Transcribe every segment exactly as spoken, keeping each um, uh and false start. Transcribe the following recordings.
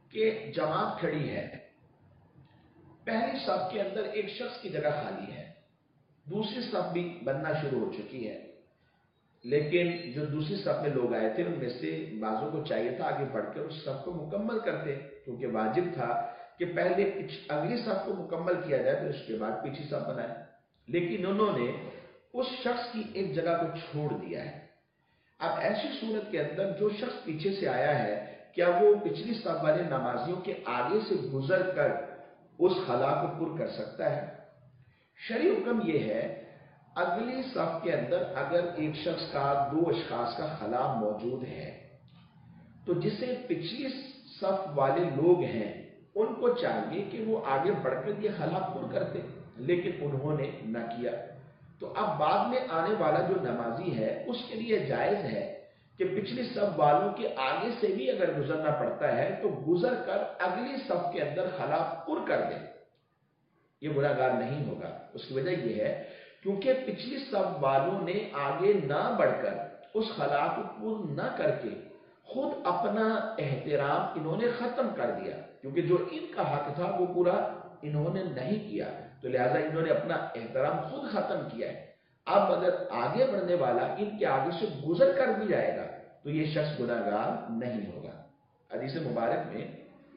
کہ جماعت کھڑی ہے، پہلی صف کے اندر ایک شخص کی جگہ خالی ہے، دوسری صف بھی بننا شروع ہو چکی ہے، لیکن جو دوسری صف میں لوگ آئے تھے ان میں سے بعضوں کو چاہیے تھا آگے بڑھ کر اس صف کو مکمل کرتے، کیونکہ واجب تھا کہ پہلے اگلی صف کو مکمل کیا جائے پھر اس کے بعد پیچھے صف بنائے، لیکن انہوں نے اس شخص کی ایک جگہ کو چھوڑ دیا ہے۔ اب ایسی صورت کے اندر جو شخص پیچھے سے آیا ہے کیا وہ پچھلی صف والے نمازیوں کے آگے سے گزر کر اس خلا کو پر کر سکتا ہے؟ شرعی حکم یہ ہے اگلی صف کے اندر اگر ایک شخص کا دو اشخاص کا خلا موجود ہے تو جسے پچھلی صف والے لوگ ہیں ان کو چاہیے کہ وہ آگے بڑھ کر یہ خلا پر کرتے، لیکن انہوں نے نہ کیا۔ تو اب بعد میں آنے والا جو نمازی ہے اس کے لیے جائز ہے کہ پچھلی صف والوں کے آگے سے بھی اگر گزرنا پڑتا ہے تو گزر کر اگلی صف کے اندر خلا پر کر دے، یہ گناہ گار نہیں ہوگا۔ اس کی وجہ یہ ہے کیونکہ پچھلی صف والوں نے آگے نہ بڑھ کر اس خلا کو پر نہ کر کے خود اپنا احترام انہوں نے ختم کر دیا، کیونکہ جو ان کا حق تھا وہ پورا انہوں نے نہیں کیا، تو لہٰذا انہوں نے اپنا احترام خود ختم کیا ہے۔ اب اگر آگے بڑھنے والا ان کے آگے سے گزر کر بھی جائے گا تو یہ شخص گناہ گار نہیں ہوگا۔ حدیث مبارک میں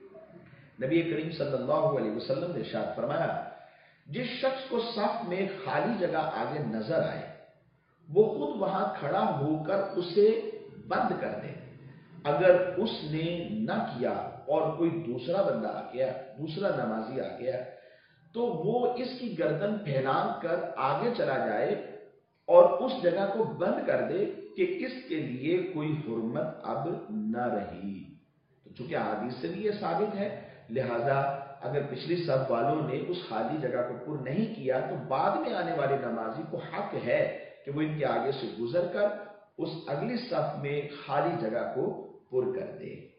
نبی کریم صلی اللہ علیہ وسلم نے ارشاد فرمایا جس شخص کو صف میں خالی جگہ آگے نظر آئے وہ خود وہاں کھڑا ہو کر اسے بند کر دے، اگر اس نے نہ کیا اور کوئی دوسرا بندہ آ گیا، دوسرا نمازی آ گیا تو وہ اس کی گردن پھیلا کر آگے چلا جائے اور اس جگہ کو بند کر دے کہ اس کے لیے کوئی حرمت اب نہ رہی۔ تو چونکہ حدیث سے بھی یہ ثابت ہے، لہذا اگر پچھلی صف والوں نے اس خالی جگہ کو پر نہیں کیا تو بعد میں آنے والے نمازی کو حق ہے کہ وہ ان کے آگے سے گزر کر اس اگلی صف میں خالی جگہ کو پر کر دے۔